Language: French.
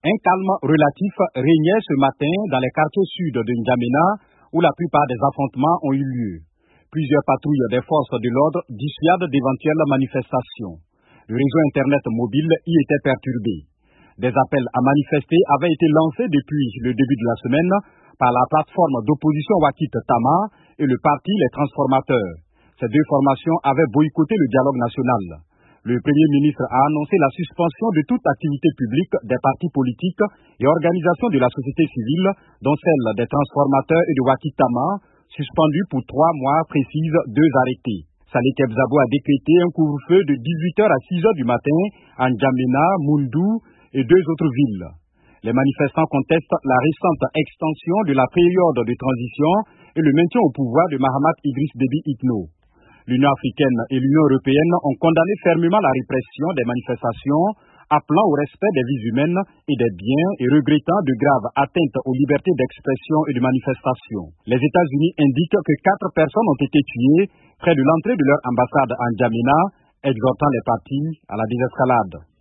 Un calme relatif régnait ce matin dans les quartiers sud de N'Djamena où la plupart des affrontements ont eu lieu. Plusieurs patrouilles des forces de l'ordre dissuadent d'éventuelles manifestations. Le réseau Internet mobile y était perturbé. Des appels à manifester avaient été lancés depuis le début de la semaine par la plateforme d'opposition Wakit Tama et le parti Les Transformateurs. Ces deux formations avaient boycotté le dialogue national. Le Premier ministre a annoncé la suspension de toute activité publique des partis politiques et organisations de la société civile, dont celle des transformateurs et de Wakitama, suspendues pour 3 mois, précisent 2 arrêtés. Saleh Kebzabo a décrété un couvre-feu de 18h à 6h du matin à N'Djamena, Moundou et 2 autres villes. Les manifestants contestent la récente extension de la période de transition et le maintien au pouvoir de Mahamat Idriss Déby Itno. L'Union africaine et l'Union européenne ont condamné fermement la répression des manifestations, appelant au respect des vies humaines et des biens et regrettant de graves atteintes aux libertés d'expression et de manifestation. Les États-Unis indiquent que 4 personnes ont été tuées près de l'entrée de leur ambassade en N'Djamena, exhortant les partis à la désescalade.